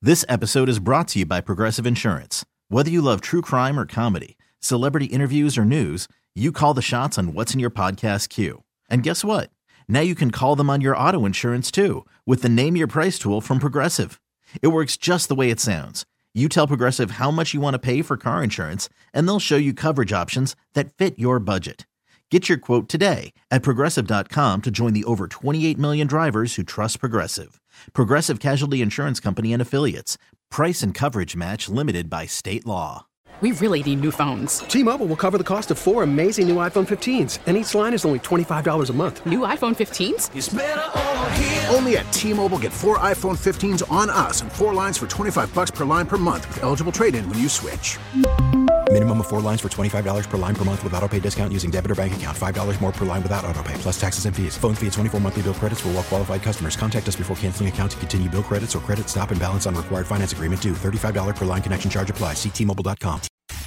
This episode is brought to you by Progressive Insurance. Whether you love true crime or comedy, celebrity interviews or news, you call the shots on what's in your podcast queue. And guess what? Now you can call them on your auto insurance too with the Name Your Price tool from Progressive. It works just the way it sounds. You tell Progressive how much you want to pay for car insurance, and they'll show you coverage options that fit your budget. Get your quote today at Progressive.com to join the over 28 million drivers who trust Progressive. Progressive Casualty Insurance Company and Affiliates. Price and coverage match limited by state law. We really need new phones. T-Mobile will cover the cost of 4 amazing new iPhone 15s, and each line is only $25 a month. New iPhone 15s? It's better over here. Only at T-Mobile, get 4 iPhone 15s on us and 4 lines for $25 per line per month with eligible trade-in when you switch. Minimum of 4 lines for $25 per line per month with autopay discount using debit or bank account. $5 more per line without autopay, plus taxes and fees. Phone fee at 24 monthly bill credits for well-qualified customers. Contact us before canceling account to continue bill credits or credit stop and balance on required finance agreement due. $35 per line connection charge applies. See T-Mobile.com.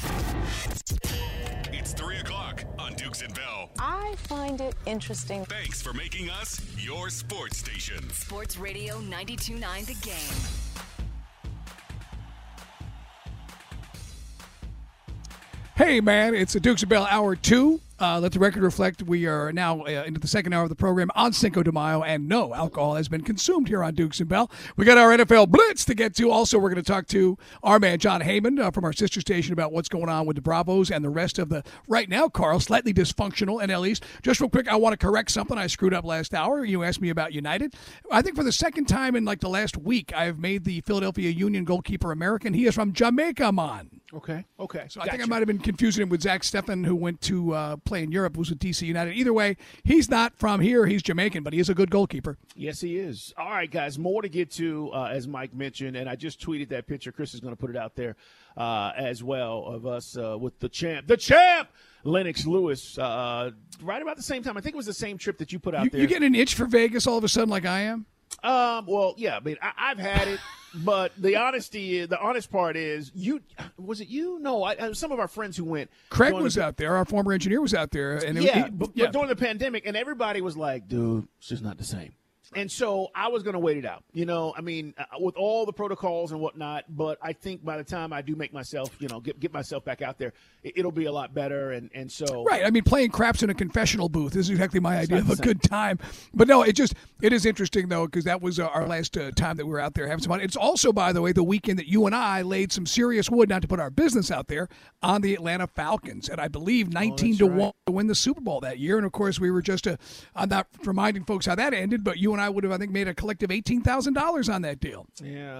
It's 3 o'clock on Dukes and Bell. I find it interesting. Thanks for making us your sports station. Sports Radio 92.9 The Game. Hey, man, it's a Dukes and Bell Hour 2. Let the record reflect we are now into the second hour of the program on Cinco de Mayo, and no alcohol has been consumed here on Dukes and Bell. We got our NFL Blitz to get to. Also, we're going to talk to our man, John Heyman, from our sister station about what's going on with the Bravos and the rest of the, right now, Carl, slightly dysfunctional NL East. Just real quick, I want to correct something I screwed up last hour. You asked me about United. I think for the second time in like the last week, I've made the Philadelphia Union goalkeeper American. He is from Jamaica, man. Okay. So I think I might have been confusing him with Zach Steffen, who went to play in Europe, was with DC United. Either way, he's not from here. He's Jamaican, but he is a good goalkeeper. Yes, he is. All right, guys, more to get to, as Mike mentioned, and I just tweeted that picture. Chris is going to put it out there as well of us with the champ, Lennox Lewis, right about the same time. I think it was the same trip that you put out there. You getting an itch for Vegas all of a sudden like I am? Well, yeah, I mean, I've had it, but the honest part is, was it you? No, some of our friends who went. Craig was out there. Our former engineer was out there. And but during the pandemic, and everybody was like, dude, it's just not the same. And so I was going to wait it out, I mean, with all the protocols and whatnot. But I think by the time I do make myself, get myself back out there, it'll be a lot better. And so. Right. I mean, playing craps in a confessional booth is exactly my idea of a good time. But no, it is interesting, though, because that was our last time that we were out there having some fun. It's also, by the way, the weekend that you and I laid some serious wood, not to put our business out there, on the Atlanta Falcons. And I believe 19-1 to win the Super Bowl that year. And, of course, we were just I'm not reminding folks how that ended, but you and I would have, I think, made a collective $18,000 on that deal.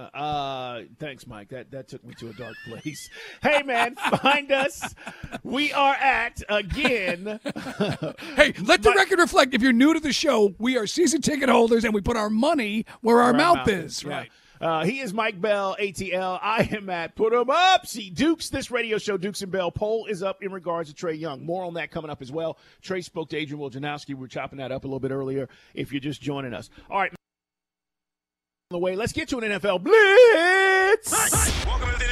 Yeah. Thanks, Mike. That took me to a dark place. Hey, man, find us. We are at, again. Hey, let the record reflect. If you're new to the show, we are season ticket holders, and we put our money where our mouth is. Yeah. Right. He is Mike Bell, ATL. I am at Put 'em Up. See, Dukes, this radio show, Dukes and Bell. Poll is up in regards to Trey Young. More on that coming up as well. Trey spoke to Adrian Wojnarowski. We were chopping that up a little bit earlier if you're just joining us. All right. On the way, let's get to an NFL Blitz. Welcome to the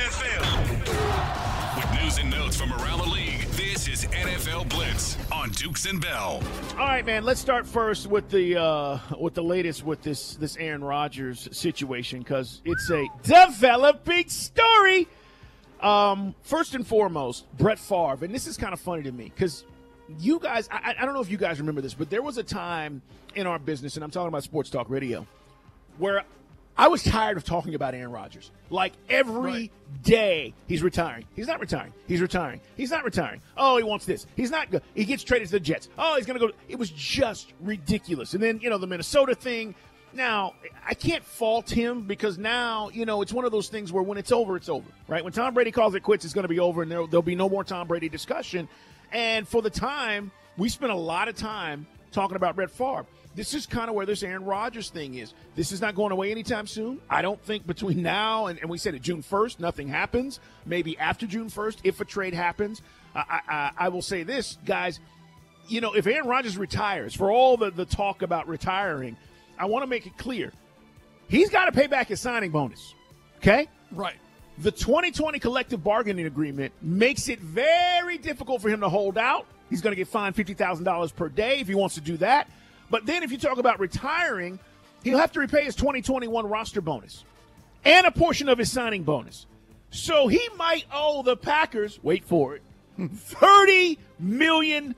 NFL. With news and notes from around the league, this is NFL Blitz on Dukes and Bell. All right, man. Let's start first with the latest with this Aaron Rodgers situation, because it's a developing story. First and foremost, Brett Favre, and this is kind of funny to me because you guys, I don't know if you guys remember this, but there was a time in our business, and I'm talking about Sports Talk Radio, where I was tired of talking about Aaron Rodgers. Like every day, he's retiring. He's not retiring. He's retiring. He's not retiring. Oh, he wants this. He's not good. He gets traded to the Jets. Oh, he's going to go. It was just ridiculous. And then, the Minnesota thing. Now, I can't fault him because now, it's one of those things where when it's over, it's over, right? When Tom Brady calls it quits, it's going to be over, and there'll be no more Tom Brady discussion. And for the time, we spent a lot of time talking about Brett Favre. This is kind of where this Aaron Rodgers thing is. This is not going away anytime soon. I don't think between now and we said it June 1st, nothing happens. Maybe after June 1st, if a trade happens. I will say this, guys. If Aaron Rodgers retires, for all the talk about retiring, I want to make it clear. He's got to pay back his signing bonus, okay? Right. The 2020 collective bargaining agreement makes it very difficult for him to hold out. He's going to get fined $50,000 per day if he wants to do that. But then if you talk about retiring, he'll have to repay his 2021 roster bonus. and a portion of his signing bonus. So he might owe the Packers, wait for it, $30 million.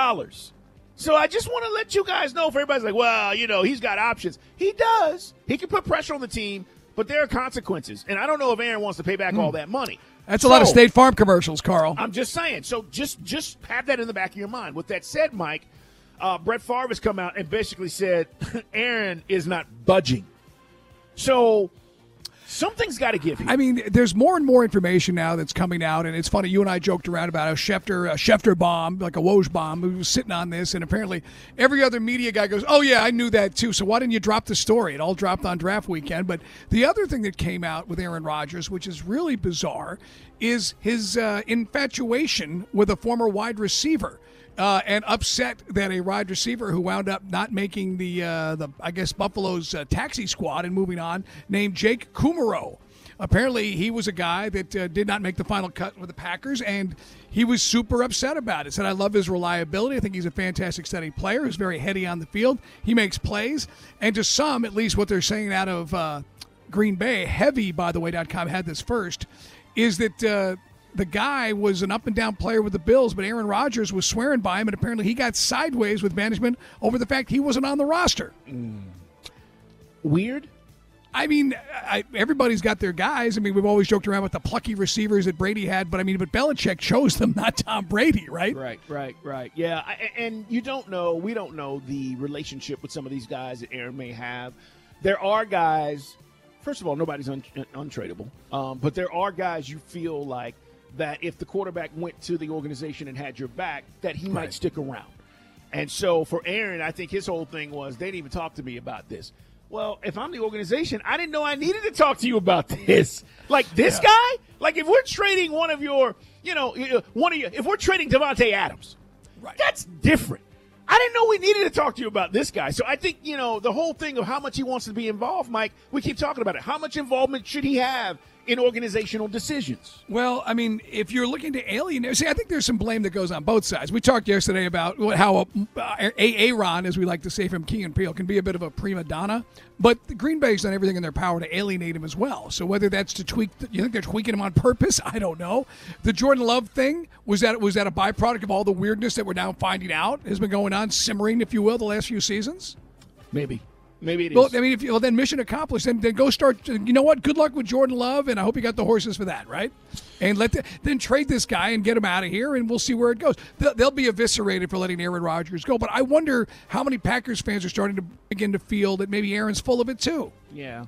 So I just want to let you guys know, if everybody's like, well, he's got options. He does. He can put pressure on the team, but there are consequences. And I don't know if Aaron wants to pay back all that money. That's a lot of State Farm commercials, Carl. I'm just saying. So just have that in the back of your mind. With that said, Mike, Brett Favre has come out and basically said Aaron is not budging. So something's got to give here. I mean, there's more and more information now that's coming out, and it's funny. You and I joked around about how Schefter bomb, like a Woj bomb, who was sitting on this, and apparently every other media guy goes, oh, yeah, I knew that too, so why didn't you drop the story? It all dropped on draft weekend. But the other thing that came out with Aaron Rodgers, which is really bizarre, is his infatuation with a former wide receiver. And upset that a wide receiver who wound up not making the I guess Buffalo's taxi squad and moving on, named Jake Kumerow. Apparently, he was a guy that did not make the final cut with the Packers, and he was super upset about it. Said, I love his reliability. I think he's a fantastic steady player. He's very heady on the field. He makes plays. And to some, at least what they're saying out of Green Bay, Heavy, by the way.com had this first, is that the guy was an up-and-down player with the Bills, but Aaron Rodgers was swearing by him, and apparently he got sideways with management over the fact he wasn't on the roster. Weird? I mean, everybody's got their guys. I mean, we've always joked around with the plucky receivers that Brady had, but Belichick chose them, not Tom Brady, right? Right. Yeah, and we don't know the relationship with some of these guys that Aaron may have. There are guys, first of all, nobody's untradeable, but there are guys you feel like that if the quarterback went to the organization and had your back, that he might stick around. And so for Aaron, I think his whole thing was, they didn't even talk to me about this. Well, if I'm the organization, I didn't know I needed to talk to you about this. Like this guy? Like if we're trading one of your, if we're trading Devontae Adams, that's different. I didn't know we needed to talk to you about this guy. So I think, the whole thing of how much he wants to be involved, Mike, we keep talking about it. How much involvement should he have in organizational decisions? Well, I mean, if you're looking to alienate, I think there's some blame that goes on both sides. We talked yesterday about how Aaron, as we like to say from Key and Peele, can be a bit of a prima donna, but the Green Bay's done everything in their power to alienate him as well. So whether that's to tweak, you think they're tweaking him on purpose? I don't know. The Jordan Love thing, was that a byproduct of all the weirdness that we're now finding out has been going on, simmering, if you will, the last few seasons? Maybe it is. Well, I mean, then mission accomplished. Then go start. You know what? Good luck with Jordan Love, and I hope you got the horses for that, right? And then trade this guy and get him out of here, and we'll see where it goes. They'll be eviscerated for letting Aaron Rodgers go, but I wonder how many Packers fans are starting to begin to feel that maybe Aaron's full of it too. Yeah,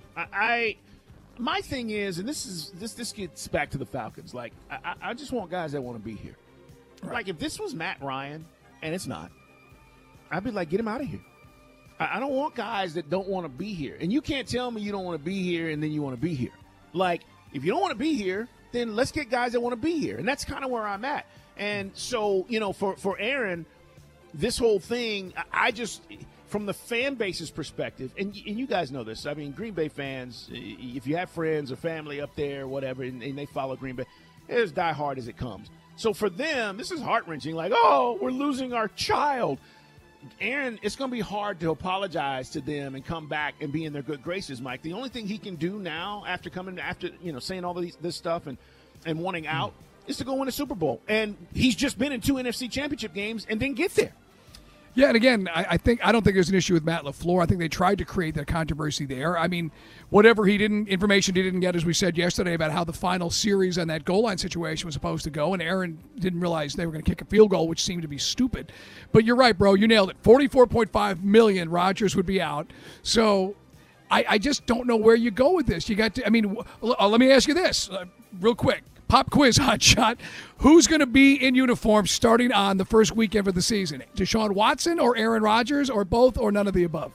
my thing is, and this gets back to the Falcons. Like, I just want guys that want to be here. Right. Like if this was Matt Ryan, and it's not, I'd be like, get him out of here. I don't want guys that don't want to be here. And you can't tell me you don't want to be here and then you want to be here. Like, if you don't want to be here, then let's get guys that want to be here. And that's kind of where I'm at. And so, for Aaron, this whole thing, I just, from the fan base's perspective, and you guys know this. I mean, Green Bay fans, if you have friends or family up there or whatever, and they follow Green Bay, they're as diehard as it comes. So for them, this is heart-wrenching. Like, oh, we're losing our child. Aaron, it's going to be hard to apologize to them and come back and be in their good graces, Mike. The only thing he can do now after saying all of this stuff and wanting out is to go win a Super Bowl. And he's just been in 2 NFC championship games and didn't get there. Yeah, and again, I don't think there's an issue with Matt LaFleur. I think they tried to create that controversy there. I mean, whatever information he didn't get, as we said yesterday, about how the final series on that goal line situation was supposed to go, and Aaron didn't realize they were going to kick a field goal, which seemed to be stupid. But you're right, bro. You nailed it. $44.5 million, Rodgers would be out. So I just don't know where you go with this. You got to. I mean, let me ask you this real quick. Pop quiz, hot shot. Who's going to be in uniform starting on the first weekend of the season? Deshaun Watson or Aaron Rodgers or both or none of the above?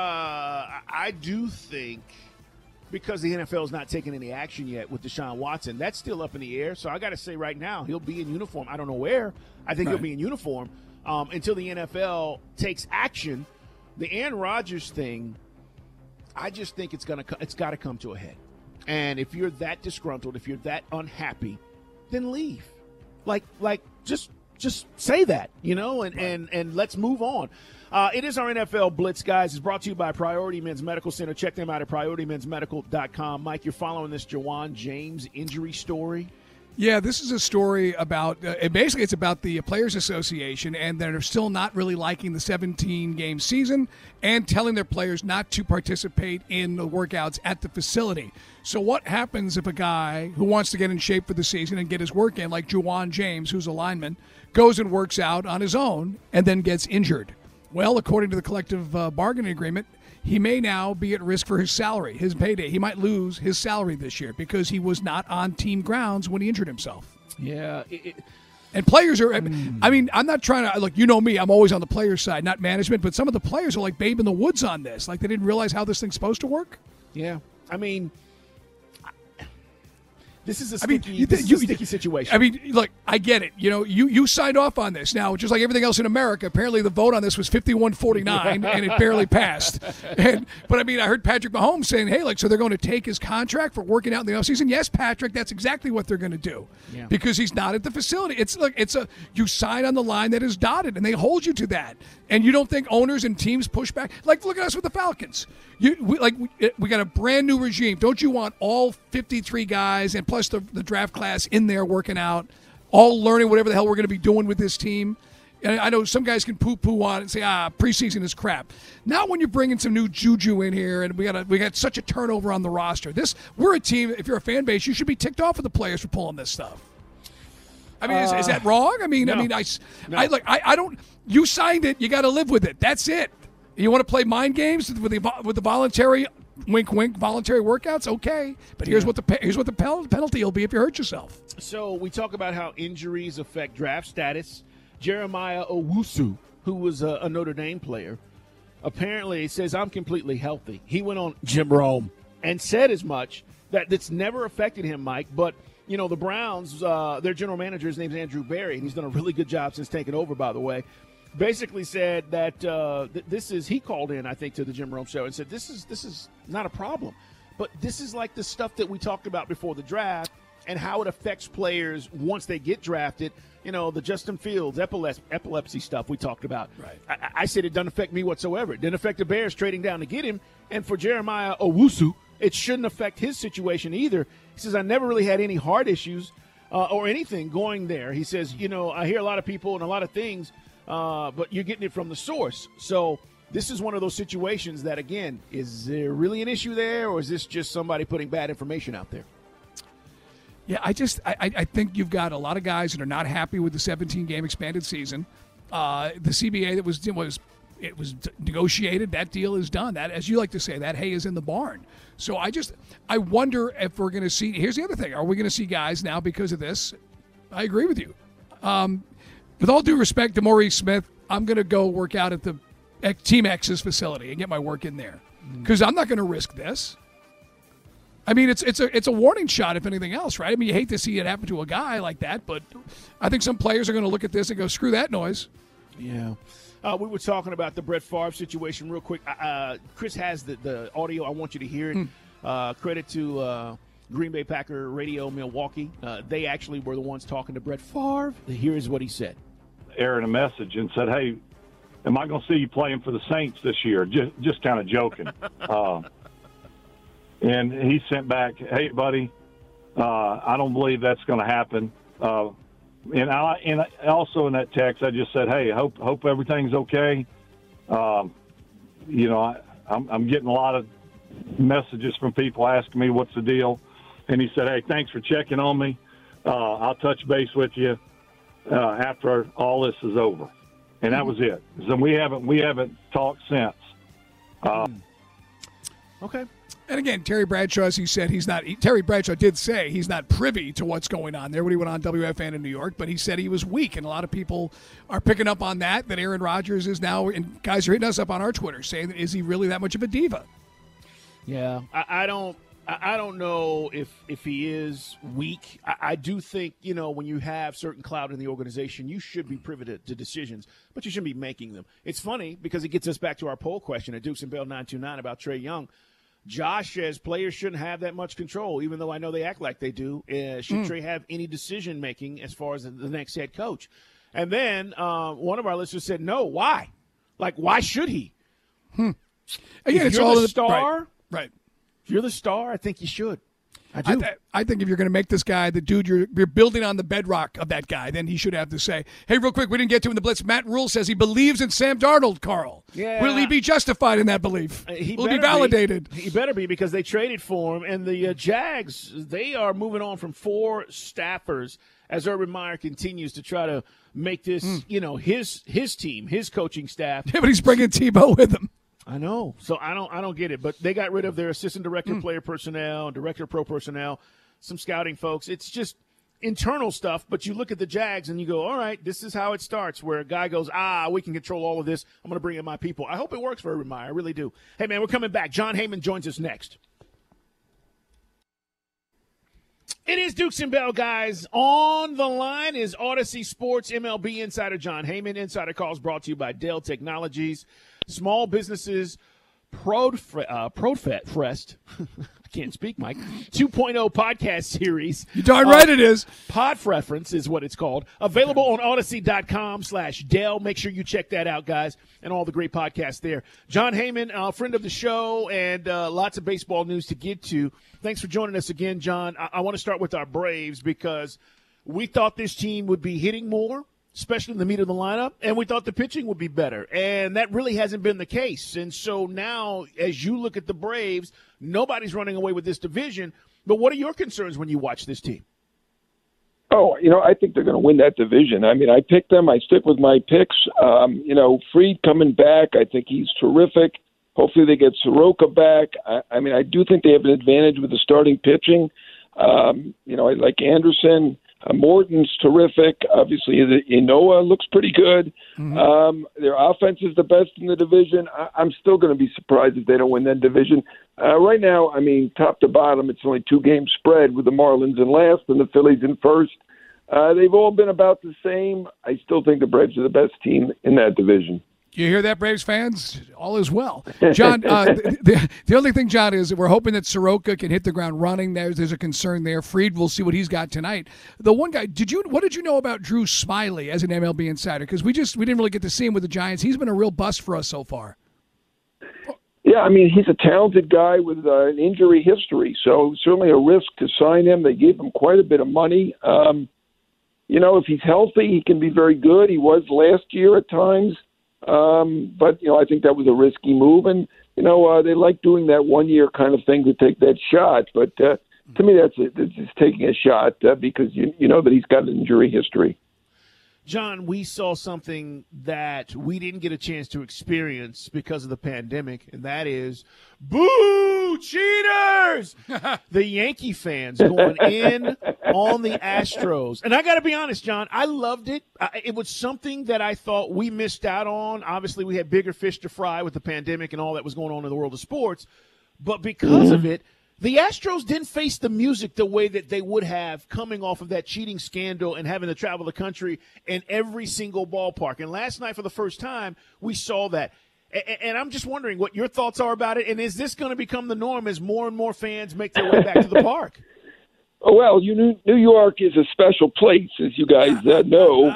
I do think because the NFL is not taking any action yet with Deshaun Watson, that's still up in the air. So I got to say right now, he'll be in uniform. I don't know where. I think he'll be in uniform until the NFL takes action. The Aaron Rodgers thing, I just think it's got to come to a head. And if you're that disgruntled, if you're that unhappy, then leave. Like, just just say that, and let's move on. It is our NFL Blitz, guys. It's brought to you by Priority Men's Medical Center. Check them out at PriorityMen'sMedical.com. Mike, you're following this Ja'Wuan James injury story. Yeah, this is a story about basically it's about the Players Association, and they're still not really liking the 17-game season and telling their players not to participate in the workouts at the facility. So what happens if a guy who wants to get in shape for the season and get his work in, like Ja'Wuan James, who's a lineman, goes and works out on his own and then gets injured? Well, according to the collective bargaining agreement, he may now be at risk for his salary, his payday. He might lose his salary this year because he was not on team grounds when he injured himself. Yeah. And players are, I mean, I'm not trying to, look, you know me, I'm always on the players' side, not management, but some of the players are like babe in the woods on this. Like they didn't realize how this thing's supposed to work. Yeah. I mean, this is a sticky situation. I mean, look, I get it. You signed off on this. Now, just like everything else in America, apparently the vote on this was 51-49, and it barely passed. But, I mean, I heard Patrick Mahomes saying, hey, so they're going to take his contract for working out in the offseason. Yes, Patrick, that's exactly what they're going to do because he's not at the facility. You sign on the line that is dotted, and they hold you to that. And you don't think owners and teams push back? Like, look at us with the Falcons. We got a brand-new regime. Don't you want all 53 guys and plus the draft class in there working out, all learning whatever the hell we're going to be doing with this team? And I know some guys can poo-poo on it and say, preseason is crap. Now when you're bringing some new juju in here and we got such a turnover on the roster, we're a team, if you're a fan base, you should be ticked off with the players for pulling this stuff. I mean, is that wrong? I mean, no. I don't. You signed it. You got to live with it. That's it. You want to play mind games with the voluntary, wink, wink, voluntary workouts? Okay, but here's what the penalty will be if you hurt yourself. So we talk about how injuries affect draft status. Jeremiah Owusu, who was a Notre Dame player, apparently says, I'm completely healthy. He went on Jim Rome and said as much that it's never affected him, Mike. But, the Browns, their general manager, his name's Andrew Berry, and he's done a really good job since taking over, by the way, basically said that he called in, I think, to the Jim Rome show and said, this is not a problem. But this is like the stuff that we talked about before the draft and how it affects players once they get drafted. The Justin Fields, epilepsy stuff we talked about. Right. I said it doesn't affect me whatsoever. It didn't affect the Bears trading down to get him. And for Jeremiah Owusu, it shouldn't affect his situation either. He says, I never really had any heart issues or anything going there. He says, I hear a lot of people and a lot of things, but you're getting it from the source. So this is one of those situations that, again, is there really an issue there, or is this just somebody putting bad information out there? Yeah, I think you've got a lot of guys that are not happy with the 17-game expanded season. The CBA that was negotiated, that deal is done. That, as you like to say, that hay is in the barn. So I wonder if we're going to see. Here's the other thing: are we going to see guys now because of this? I agree with you. With all due respect to Maurice Smith, I'm going to go work out at the Team X's facility and get my work in there because I'm not going to risk this. I mean, it's a warning shot, if anything else, right? I mean, you hate to see it happen to a guy like that, but I think some players are going to look at this and go, screw that noise. Yeah. We were talking about the Brett Favre situation real quick. Chris has the audio. I want you to hear it. Credit to Green Bay Packer Radio Milwaukee. They actually were the ones talking to Brett Favre. Here's what he said. Aaron a message and said, hey, am I going to see you playing for the Saints this year? Just kind of joking. And he sent back, hey, buddy, I don't believe that's going to happen. And also in that text, I just said, hey, hope everything's okay. I'm getting a lot of messages from people asking me what's the deal. And he said, hey, thanks for checking on me. I'll touch base with you after all this is over. And that was it. So we haven't talked since. Okay. And again, Terry Bradshaw, as he said, Terry Bradshaw did say he's not privy to what's going on there when he went on WFN in New York, but he said he was weak, and a lot of people are picking up on that Aaron Rodgers is now, and guys are hitting us up on our Twitter saying, is he really that much of a diva? Yeah, I don't know if he is weak. I do think, when you have certain clout in the organization, you should be privy to decisions, but you shouldn't be making them. It's funny because it gets us back to our poll question at Dukes and Bell 929 about Trae Young. Josh says players shouldn't have that much control, even though I know they act like they do. Should Trae have any decision-making as far as the next head coach? And then one of our listeners said, no, why? Like, why should he? Again, if it's you're all the star, right. If you're the star, I think you should. I do. I think if you're going to make this guy the dude, you're building on the bedrock of that guy, then he should have to say, hey, real quick, we didn't get to in the Blitz. Matt Rule says he believes in Sam Darnold, Carl. Yeah. Will he be justified in that belief? Will he be validated? He better be, because they traded for him. And the Jags, they are moving on from 4 staffers as Urban Meyer continues to try to make this, his team, his coaching staff. Yeah, but he's bringing Tebow with him. I know. So I don't get it. But they got rid of their assistant director of player personnel, director of pro personnel, some scouting folks. It's just internal stuff. But you look at the Jags and you go, all right, this is how it starts, where a guy goes, we can control all of this. I'm going to bring in my people. I hope it works for Urban Meyer. I really do. Hey, man, we're coming back. John Heyman joins us next. It is Dukes and Bell, guys. On the line is Odyssey Sports MLB insider John Heyman. Insider calls brought to you by Dell Technologies. Small businesses, Prodfest. I can't speak, Mike. 2.0 podcast series. You're darn right it is. Podreference is what it's called. Available on Odyssey.com/Dell. Make sure you check that out, guys, and all the great podcasts there. John Heyman, friend of the show, and lots of baseball news to get to. Thanks for joining us again, John. I want to start with our Braves, because we thought this team would be hitting more, especially in the meat of the lineup, and we thought the pitching would be better. And that really hasn't been the case. And so now, as you look at the Braves, nobody's running away with this division. But what are your concerns when you watch this team? Oh, I think they're going to win that division. I mean, I picked them. I stick with my picks. Fried coming back, I think he's terrific. Hopefully they get Soroka back. I do think they have an advantage with the starting pitching. I like Anderson. Morton's terrific. Obviously, Inoa looks pretty good. Mm-hmm. Their offense is the best in the division. I'm still going to be surprised if they don't win that division. Right now, top to bottom, it's only 2-game spread with the Marlins in last and the Phillies in first. They've all been about the same. I still think the Braves are the best team in that division. You hear that, Braves fans? All is well. John, the only thing, John, is that we're hoping that Soroka can hit the ground running. There's a concern there. Fried, we'll see what he's got tonight. The one guy, what did you know about Drew Smyly as an MLB insider? Because we didn't really get to see him with the Giants. He's been a real bust for us so far. Yeah, he's a talented guy with an injury history, so certainly a risk to sign him. They gave him quite a bit of money. If he's healthy, he can be very good. He was last year at times. But I think that was a risky move, and they like doing that 1-year kind of thing to take that shot. But to me, that's just taking a shot because you know that he's got an injury history. John, we saw something that we didn't get a chance to experience because of the pandemic, and that is boo cheaters. The Yankee fans going in on the Astros. And I got to be honest, John, I loved it. It was something that I thought we missed out on. Obviously, we had bigger fish to fry with the pandemic and all that was going on in the world of sports. But because of it, the Astros didn't face the music the way that they would have coming off of that cheating scandal and having to travel the country in every single ballpark. And last night, for the first time, we saw that. And I'm just wondering what your thoughts are about it. And is this going to become the norm as more and more fans make their way back to the park? Well, New York is a special place, as you guys know.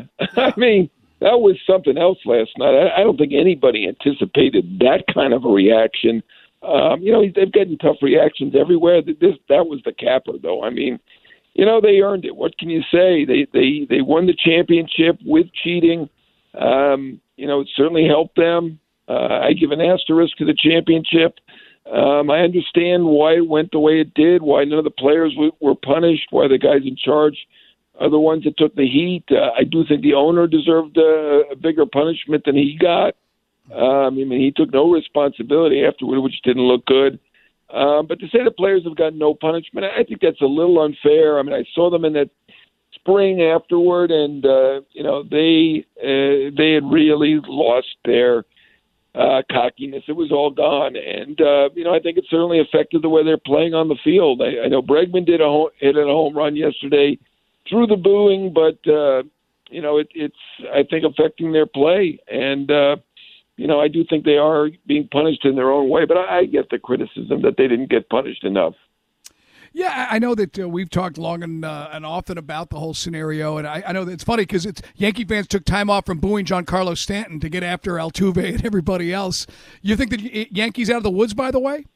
That was something else last night. I don't think anybody anticipated that kind of a reaction. They've gotten tough reactions everywhere. That was the capper, though. They earned it. What can you say? They won the championship with cheating. It certainly helped them. I give an asterisk to the championship. I understand why it went the way it did, why none of the players were punished, why the guys in charge are the ones that took the heat. I do think the owner deserved a bigger punishment than he got. He took no responsibility afterward, which didn't look good. But to say the players have gotten no punishment, I think that's a little unfair. I saw them in that spring afterward, and they had really lost their cockiness. It was all gone, and I think it certainly affected the way they're playing on the field. I know Bregman hit a home run yesterday through the booing, but it's I think affecting their play, and I do think they are being punished in their own way, but I get the criticism that they didn't get punished enough. Yeah, I know that we've talked long and often about the whole scenario, and I know that it's funny because Yankee fans took time off from booing Giancarlo Stanton to get after Altuve and everybody else. You think that Yankees out of the woods, by the way?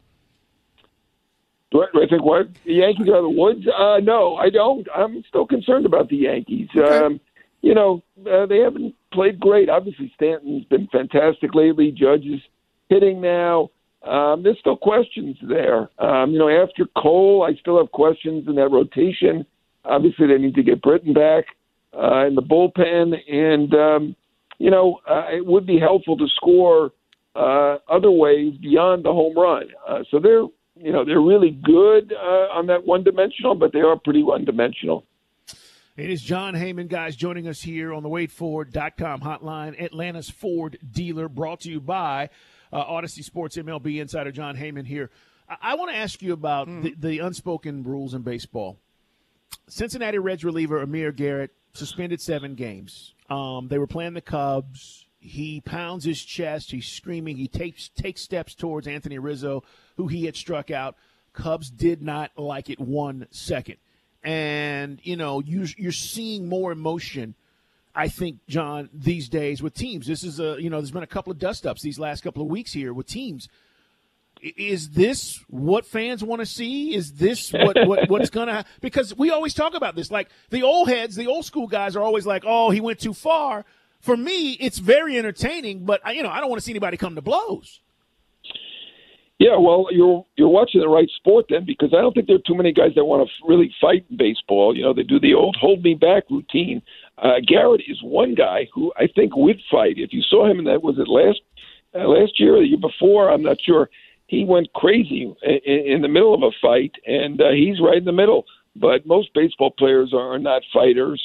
Do I think what? The Yankees out of the woods? No, I don't. I'm still concerned about the Yankees. Okay. They haven't played great. Obviously, Stanton's been fantastic lately. Judge is hitting now. There's still questions there. After Cole, I still have questions in that rotation. Obviously, they need to get Britton back in the bullpen. And, it would be helpful to score other ways beyond the home run. So they're really good on that one-dimensional, but they are pretty one-dimensional. It is Jon Heyman, guys, joining us here on the WadeFord.com hotline, Atlanta's Ford dealer, brought to you by Odyssey Sports MLB insider Jon Heyman here. I want to ask you about the unspoken rules in baseball. Cincinnati Reds reliever Amir Garrett suspended 7 games. They were playing the Cubs. He pounds his chest. He's screaming. He takes steps towards Anthony Rizzo, who he had struck out. Cubs did not like it 1 second. And, you're seeing more emotion, I think, John, these days with teams. This is there's been a couple of dust-ups these last couple of weeks here with teams. Is this what fans want to see? Is this what's going to – because we always talk about this. Like, the old heads, the old school guys are always like, oh, he went too far. For me, it's very entertaining, but, I don't want to see anybody come to blows. Yeah, well, you're watching the right sport then, because I don't think there are too many guys that want to really fight in baseball. They do the old hold me back routine. Garrett is one guy who I think would fight. If you saw him in that, was it last year or the year before? I'm not sure. He went crazy in the middle of a fight, and he's right in the middle. But most baseball players are not fighters.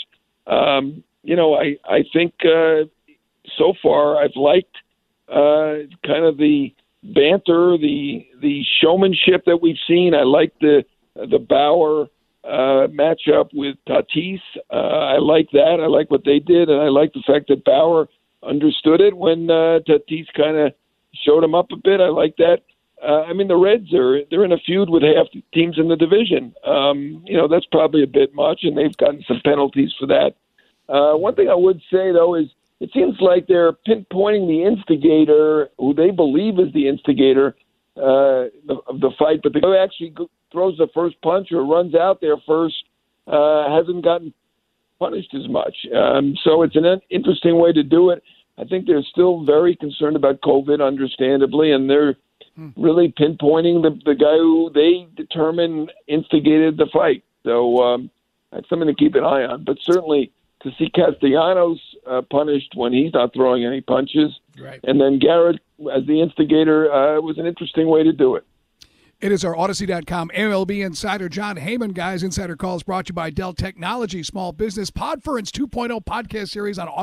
I think so far I've liked kind of the banter, the showmanship that we've seen. I like the Bauer matchup with Tatis. I like that. I like what they did, and I like the fact that Bauer understood it when Tatis kind of showed him up a bit. I like that. The Reds they're in a feud with half the teams in the division. That's probably a bit much, and they've gotten some penalties for that. One thing I would say, though, is it seems like they're pinpointing the instigator, who they believe is the instigator of the fight, but the guy who actually throws the first punch or runs out there first hasn't gotten punished as much. So it's an interesting way to do it. I think they're still very concerned about COVID, understandably, and they're really pinpointing the guy who they determine instigated the fight. So that's something to keep an eye on. But certainly to see Castellanos punished when he's not throwing any punches, right, and then Garrett as the instigator was an interesting way to do it. It is our Odyssey.com MLB insider, Jon Heyman. Guys, Insider Calls brought to you by Dell Technology, Small Business Podference 2.0 podcast series on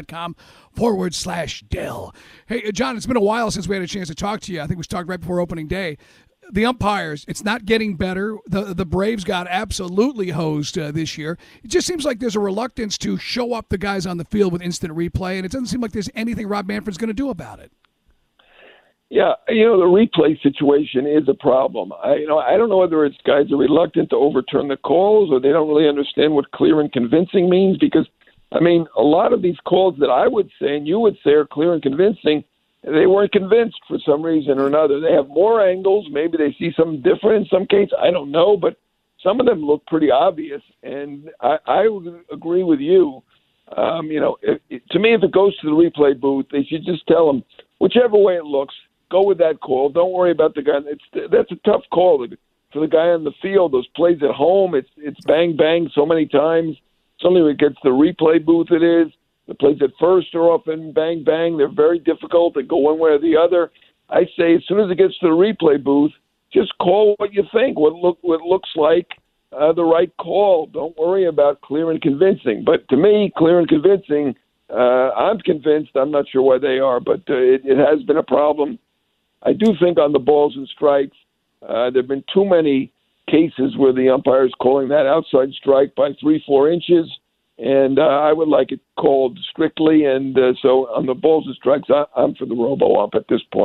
Odyssey.com/Dell. Hey, John, it's been a while since we had a chance to talk to you. I think we talked right before opening day. The umpires, it's not getting better. The Braves got absolutely hosed this year. It just seems like there's a reluctance to show up the guys on the field with instant replay, and it doesn't seem like there's anything Rob Manfred's going to do about it. Yeah, the replay situation is a problem. I don't know whether it's guys are reluctant to overturn the calls or they don't really understand what clear and convincing means, because, a lot of these calls that I would say and you would say are clear and convincing, they weren't convinced for some reason or another. They have more angles. Maybe they see something different in some case. I don't know, but some of them look pretty obvious. And I would agree with you. To me, if it goes to the replay booth, they should just tell them, whichever way it looks, go with that call. Don't worry about the guy. That's a tough call for the guy on the field. Those plays at home, it's bang, bang so many times. Suddenly when it gets to the replay booth, it is. The plays at first are often bang, bang. They're very difficult. They go one way or the other. I say as soon as it gets to the replay booth, just call what you think, what looks like the right call. Don't worry about clear and convincing. But to me, clear and convincing, I'm convinced. I'm not sure why they are, but it has been a problem. I do think on the balls and strikes, there have been too many cases where the umpire is calling that outside strike by 3-4 inches, and I would like it called strictly. And so on the balls and strikes, I'm for the robo-ump at this point.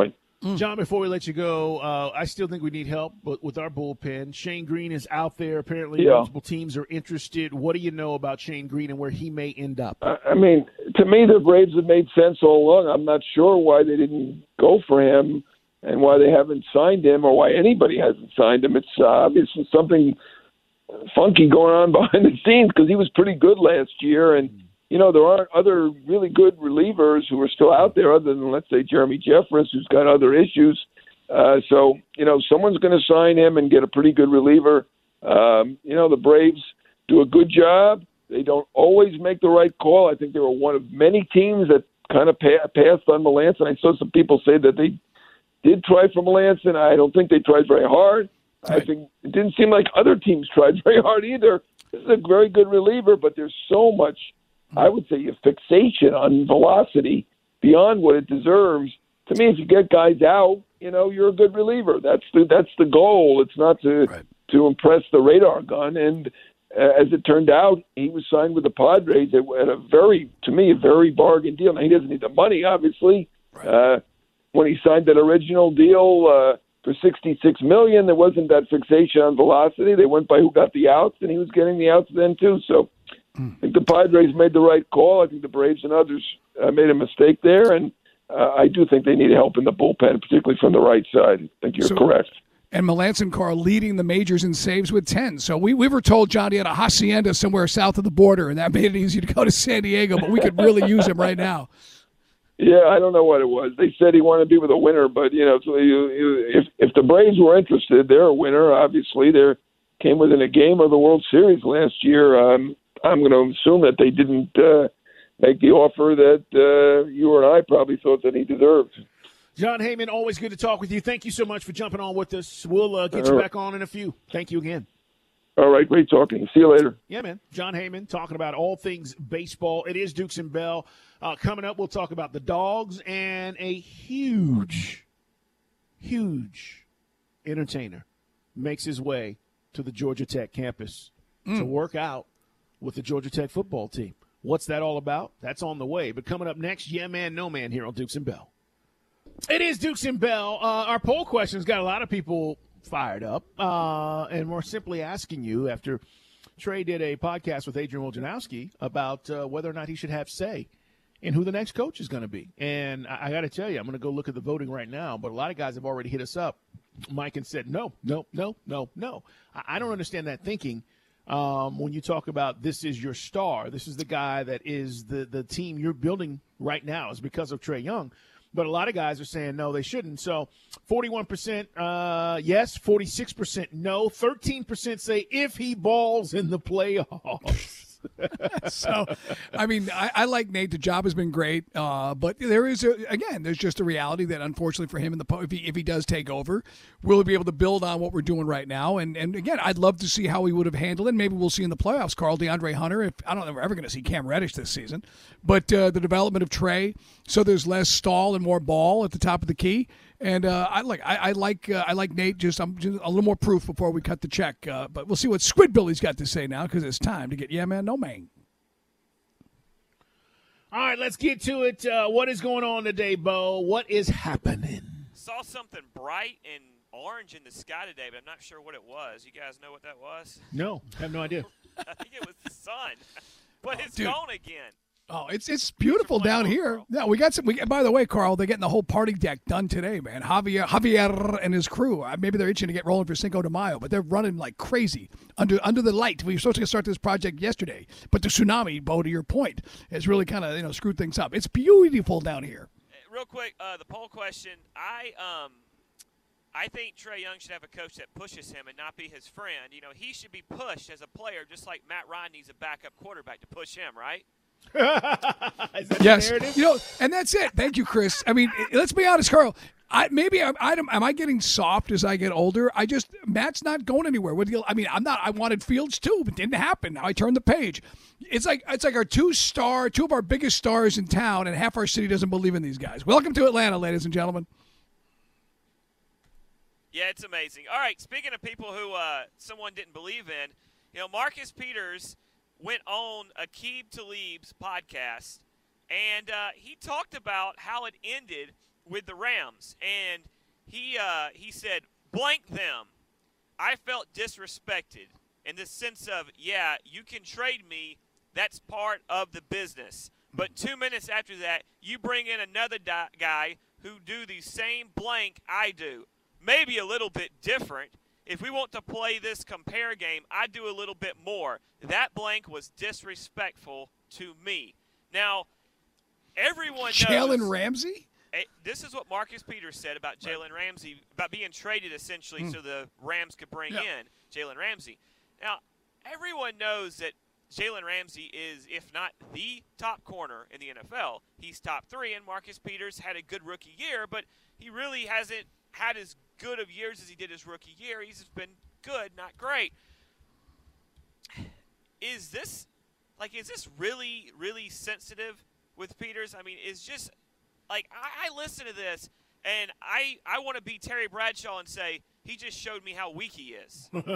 John, before we let you go, I still think we need help with our bullpen. Shane Green is out there. Apparently, multiple teams are interested. What do you know about Shane Green and where he may end up? I mean, to me, the Braves have made sense all along. I'm not sure why they didn't go for him and why they haven't signed him or why anybody hasn't signed him. It's obviously something funky going on behind the scenes because he was pretty good last year. And, you know, there aren't other really good relievers who are still out there other than, let's say, Jeremy Jeffress, who's got other issues. So, you know, someone's going to sign him and get a pretty good reliever. You know, the Braves do a good job. They don't always make the right call. I think they were one of many teams that kind of passed on Melancon. I saw some people say that they did try for Melancon. I don't think they tried very hard. I think it didn't seem like other teams tried very hard either. This is a very good reliever, but there's so much, I would say, a fixation on velocity beyond what it deserves. To me, if you get guys out, you know, you're a good reliever. That's the goal. It's not to impress the radar gun. And as it turned out, he was signed with the Padres at a very bargain deal. Now, he doesn't need the money, obviously. When he signed that original deal for $66 million, there wasn't that fixation on velocity. They went by who got the outs, and he was getting the outs then too. So I think the Padres made the right call. I think the Braves and others made a mistake there, and I do think they need help in the bullpen, particularly from the right side. I think you're correct. And Melancon, Carl, leading the majors in saves with 10. So we were told, John, he had a hacienda somewhere south of the border, and that made it easy to go to San Diego, but we could really use him right now. Yeah, I don't know what it was. They said he wanted to be with a winner, but, you know, so if the Braves were interested, they're a winner. Obviously, they came within a game of the World Series last year. I'm going to assume that they didn't make the offer that you and I probably thought that he deserved. John Heyman, always good to talk with you. Thank you so much for jumping on with us. We'll get you back on in a few. Thank you again. All right, great talking. See you later. Yeah, man. John Heyman talking about all things baseball. It is Dukes and Bell. Coming up, we'll talk about the Dogs and a huge entertainer makes his way to the Georgia Tech campus to work out with the Georgia Tech football team. What's that all about? That's on the way. But coming up next, Yeah Man, No Man here on Dukes and Bell. It is Dukes and Bell. Our poll question's got a lot of people fired up, and we're simply asking you, after Trey did a podcast with Adrian Wojnarowski about whether or not he should have say in who the next coach is going to be. And I got to tell you, I'm going to go look at the voting right now, but a lot of guys have already hit us up, Mike, and said, no. I don't understand that thinking when you talk about this is your star. This is the guy that is the team you're building right now is because of Trae Young. But a lot of guys are saying, no, they shouldn't. So 41% yes, 46% no, 13% say if he balls in the playoffs. So, I mean, I like Nate. The job has been great, but there is there's just a reality that unfortunately for him, if he does take over, will he be able to build on what we're doing right now? And again, I'd love to see how he would have handled it. Maybe we'll see in the playoffs, Carl, DeAndre Hunter. I don't know if we're ever going to see Cam Reddish this season, but the development of Trey, so there's less stall and more ball at the top of the key. And I like Nate. I'm just a little more proof before we cut the check. But we'll see what Squid Billy's got to say now because it's time to get Yeah Man, No Man. All right, let's get to it. What is going on today, Bo? What is happening? Saw something bright and orange in the sky today, but I'm not sure what it was. You guys know what that was? No, I have no idea. I think it was the sun, but it's gone again. Oh, it's beautiful down here. Yeah, we got some. By the way, Carl, they're getting the whole party deck done today, man. Javier and his crew. Maybe they're itching to get rolling for Cinco de Mayo, but they're running like crazy under the light. We were supposed to start this project yesterday, but the tsunami, Bo, to your point, has really kind of screwed things up. It's beautiful down here. Real quick, the poll question. I think Trae Young should have a coach that pushes him and not be his friend. You know, he should be pushed as a player, just like Matt Ryan needs a backup quarterback to push him, right? Yes, and that's it. Thank you, Chris. I mean, let's be honest, Carl. Am I getting soft as I get older? Matt's not going anywhere. I wanted Fields too, but it didn't happen. Now I turned the page. It's like our two of our biggest stars in town, and half our city doesn't believe in these guys. Welcome to Atlanta, ladies and gentlemen. Yeah, it's amazing. All right, speaking of people who someone didn't believe in, Marcus Peters went on Aqib Talib's podcast, and he talked about how it ended with the Rams. And he said, blank them. I felt disrespected in the sense of, yeah, you can trade me. That's part of the business. But 2 minutes after that, you bring in another guy who do the same blank I do. Maybe a little bit different. If we want to play this compare game, I do a little bit more. That blank was disrespectful to me. Now, everyone knows. Jalen Ramsey? This is what Marcus Peters said about Jalen Ramsey, about being traded essentially so the Rams could bring in Jalen Ramsey. Now, everyone knows that Jalen Ramsey is, if not the top corner in the NFL, he's top 3, and Marcus Peters had a good rookie year, but he really hasn't had as good of years as he did his rookie year. He's just been good, not great. Is this really, really sensitive with Peters? I mean, it's just like I listen to this and I want to be Terry Bradshaw and say he just showed me how weak he is. But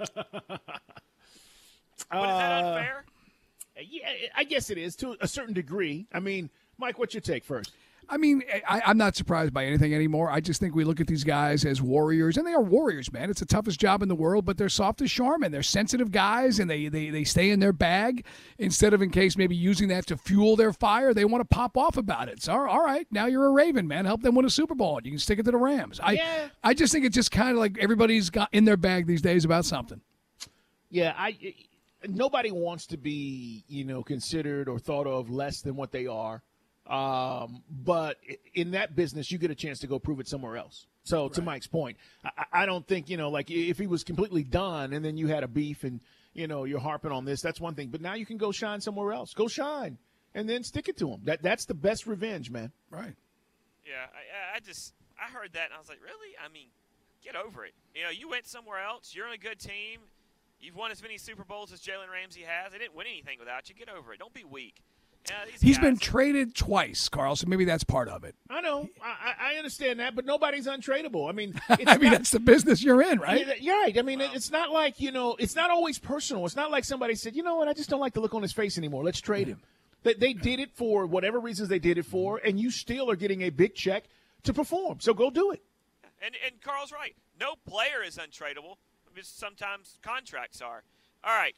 is that unfair? Yeah, I guess it is to a certain degree. I mean, Mike, what's your take first? I mean, I'm not surprised by anything anymore. I just think we look at these guys as warriors, and they are warriors, man. It's the toughest job in the world, but they're soft as Charmin. They're sensitive guys, and they stay in their bag instead of in case maybe using that to fuel their fire. They want to pop off about it. So, all right, now you're a Raven, man. Help them win a Super Bowl. You can stick it to the Rams. I just think it's just kind of like everybody's got in their bag these days about something. Yeah, nobody wants to be, considered or thought of less than what they are. But in that business, you get a chance to go prove it somewhere else. So to Mike's point, I don't think, like if he was completely done and then you had a beef and, you're harping on this, that's one thing. But now you can go shine somewhere else. Go shine and then stick it to him. That's the best revenge, man. Right. Yeah, I heard that and I was like, really? I mean, get over it. You went somewhere else. You're on a good team. You've won as many Super Bowls as Jalen Ramsey has. They didn't win anything without you. Get over it. Don't be weak. He's been traded twice, Carl, so maybe that's part of it. I know. I understand that, but nobody's untradeable. I mean, that's the business you're in, right? You're right. I mean, it's not like, it's not always personal. It's not like somebody said, you know what, I just don't like the look on his face anymore. Let's trade him. They did it for whatever reasons they did it for, and you still are getting a big check to perform. So go do it. And Carl's right. No player is untradeable. Just sometimes contracts are. All right.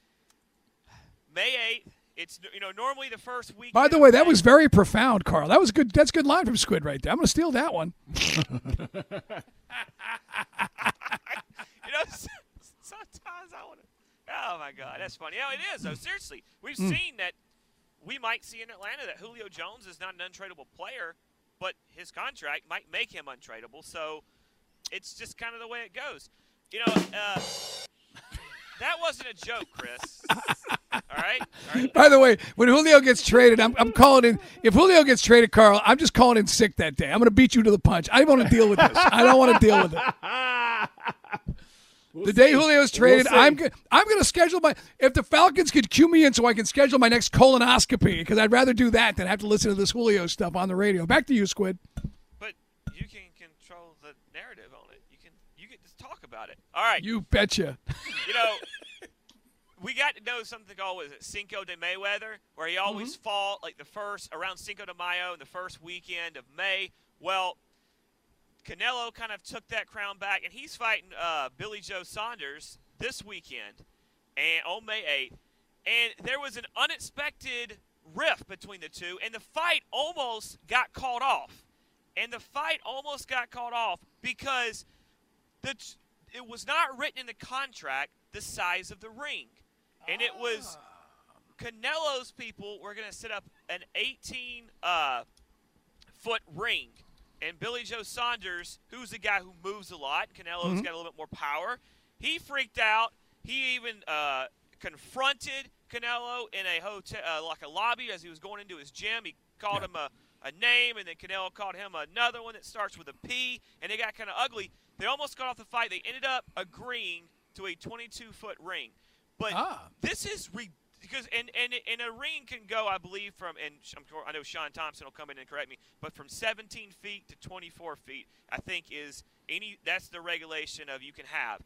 May 8th. It's normally the first week. By the way, that was very profound, Carl. That was good. That's a good line from Squid right there. I'm going to steal that one. Sometimes I want to. Oh my God, that's funny. It is though. Seriously, we've seen that. We might see in Atlanta that Julio Jones is not an untradeable player, but his contract might make him untradeable. So it's just kind of the way it goes. That wasn't a joke, Chris. All right. By the way, when Julio gets traded, I'm calling in. If Julio gets traded, Carl, I'm just calling in sick that day. I'm going to beat you to the punch. I want to deal with this. I don't want to deal with it. The day Julio's traded, I'm going to schedule if the Falcons could cue me in so I can schedule my next colonoscopy, because I'd rather do that than have to listen to this Julio stuff on the radio. Back to you, Squid. But you can control the narrative on it. You get to talk about it. All right. You betcha. We got to know something called, Cinco de Mayweather, where he always fought like around Cinco de Mayo in the first weekend of May. Well, Canelo kind of took that crown back, and he's fighting Billy Joe Saunders this weekend and on May 8th. And there was an unexpected rift between the two, and the fight almost got called off. Because it was not written in the contract the size of the ring. And it was Canelo's people were going to set up an 18-foot ring. And Billy Joe Saunders, who's a guy who moves a lot, Canelo's got a little bit more power, he freaked out. He even confronted Canelo in a hotel, like a lobby as he was going into his gym. He called him a name, and then Canelo called him another one that starts with a P, and it got kind of ugly. They almost got off the fight. They ended up agreeing to a 22-foot ring. But this is because and a ring can go, I believe, I know Sean Thompson will come in and correct me, but from 17 feet to 24 feet, I think that's the regulation of you can have.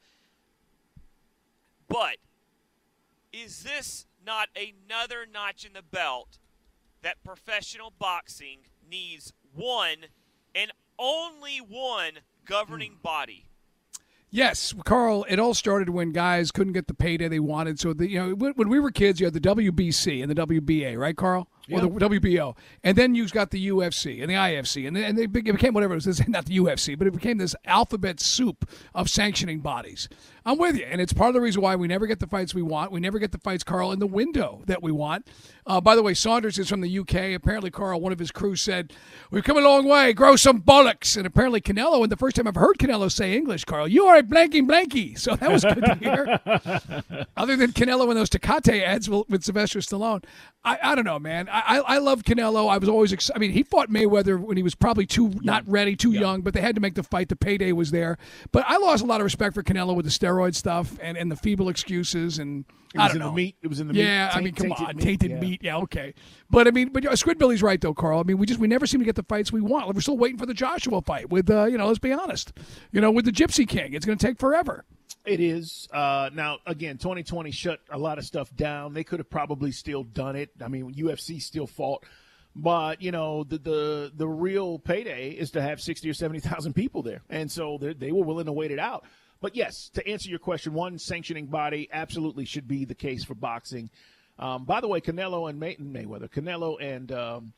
But is this not another notch in the belt that professional boxing needs one and only one governing body. Yes, Carl, it all started when guys couldn't get the payday they wanted. So, when we were kids, you had the WBC and the WBA, right, Carl? Or the WBO. And then you got the UFC and the IFC. And they became whatever it was. Not the UFC, but it became this alphabet soup of sanctioning bodies. I'm with you. And it's part of the reason why we never get the fights we want. We never get the fights, Carl, in the window that we want. By the way, Saunders is from the UK. Apparently, Carl, one of his crew said, "We've come a long way. Grow some bollocks." And apparently Canelo, and the first time I've heard Canelo say English, Carl, "You are a blanky." So that was good to hear. Other than Canelo and those Tecate ads with Sylvester Stallone. I don't know, man. I love Canelo. I was always he fought Mayweather when he was probably not ready, too young, but they had to make the fight. The payday was there. But I lost a lot of respect for Canelo with the steroid stuff and the feeble excuses. And I don't know. It was in the meat. Yeah, come on. Tainted meat. Yeah, okay. But, Squidbilly's right, though, Carl. We never seem to get the fights we want. We're still waiting for the Joshua fight with, let's be honest, with the Gypsy King. It's going to take forever. It is. Now, again, 2020 shut a lot of stuff down. They could have probably still done it. UFC still fought. But, the real payday is to have 60 or 70,000 people there. And so they were willing to wait it out. But, yes, to answer your question, one sanctioning body absolutely should be the case for boxing. By the way, Canelo and Mayweather, Canelo and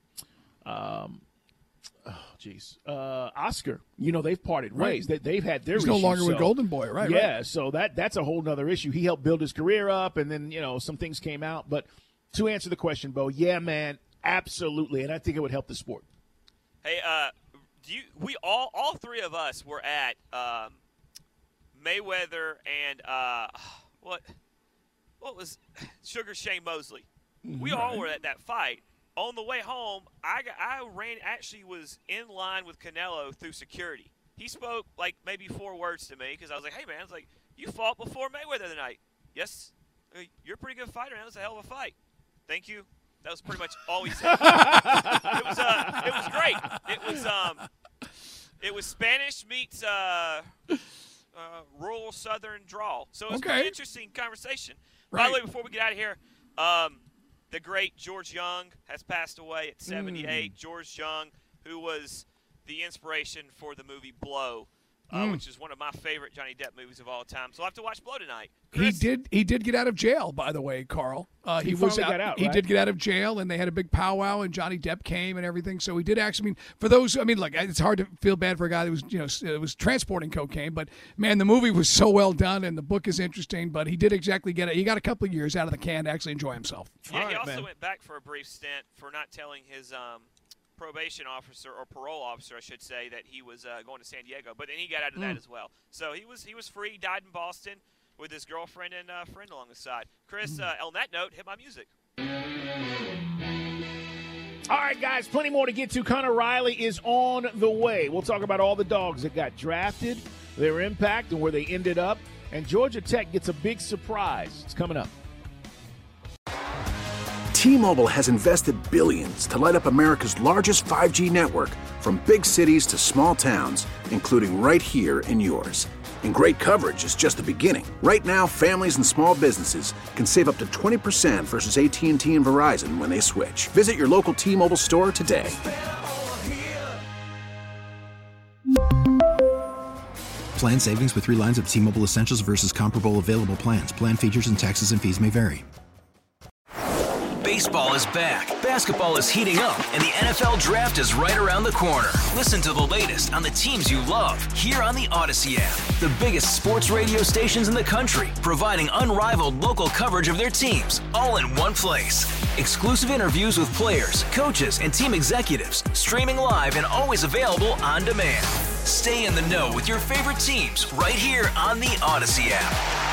Oscar, they've parted ways. Right. They've had their He's issues. no longer with Golden Boy, right? Yeah, right. So that's a whole other issue. He helped build his career up, and then, some things came out. But to answer the question, Bo, yeah, man, absolutely, and I think it would help the sport. Hey, we all three of us were at Mayweather and what was Sugar Shane Mosley. We all were at that fight. On the way home, I was in line with Canelo through security. He spoke like maybe 4 words to me because I was like, "Hey man," I was like, "You fought before Mayweather tonight?" "Yes." "You're a pretty good fighter, man. It was a hell of a fight." "Thank you." That was pretty much all he said. It was great. It was Spanish meets rural Southern drawl. So it was an interesting conversation. Right. By the way, before we get out of here, the great George Young has passed away at 78. George Young, who was the inspiration for the movie Blow, which is one of my favorite Johnny Depp movies of all time. So I'll have to watch Blow tonight. Chris? He did get out of jail, by the way, Carl. He got out. He did get out of jail, and they had a big powwow, and Johnny Depp came and everything. So he did actually. For those, look, it's hard to feel bad for a guy that was transporting cocaine, but man, the movie was so well done, and the book is interesting. But he did exactly get it. He got a couple of years out of the can to actually enjoy himself. Yeah, he also went back for a brief stint for not telling his probation officer, or parole officer, I should say, that he was going to San Diego. But then he got out of that as well. So he was free. Died in Boston with his girlfriend and friend along the side. Chris, on that note, hit my music. All right, guys, plenty more to get to. Connor Riley is on the way. We'll talk about all the dogs that got drafted, their impact, and where they ended up. And Georgia Tech gets a big surprise. It's coming up. T-Mobile has invested billions to light up America's largest 5G network, from big cities to small towns, including right here in yours. And great coverage is just the beginning. Right now, families and small businesses can save up to 20% versus AT&T and Verizon when they switch. Visit your local T-Mobile store today. Plan savings with 3 lines of T-Mobile Essentials versus comparable available plans. Plan features and taxes and fees may vary. Baseball is back, basketball is heating up, and the NFL Draft is right around the corner. Listen to the latest on the teams you love here on the Odyssey app. The biggest sports radio stations in the country, providing unrivaled local coverage of their teams, all in one place. Exclusive interviews with players, coaches, and team executives, streaming live and always available on demand. Stay in the know with your favorite teams right here on the Odyssey app.